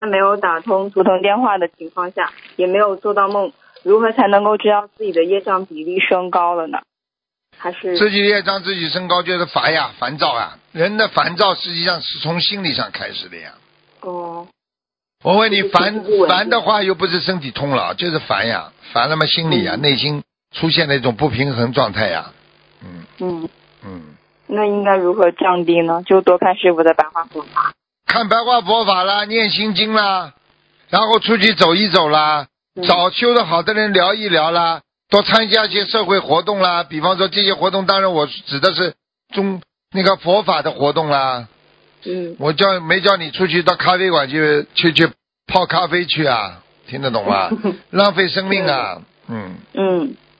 在没有打通图腾电话的情况下，也没有做到梦，如何才能够知道自己的业障比例升高了呢？还是自己业障自己升高就是烦呀，烦躁呀。人的烦躁实际上是从心理上开始的呀。 哦， 我问你， 就是情绪不稳定烦的话又不是身体痛了，就是烦呀，烦了嘛心里呀，内心出现了一种不平衡状态呀。 那应该如何降低呢？就多看师傅的白话佛法。 看白话佛法啦，念心经啦，然后出去走一走啦，找修得好的人聊一聊啦，多参加一些社会活动啦。比方说这些活动，当然我指的是那个佛法的活动啦。我没叫你出去到咖啡馆去泡咖啡去啊，听得懂吗？浪费生命啊。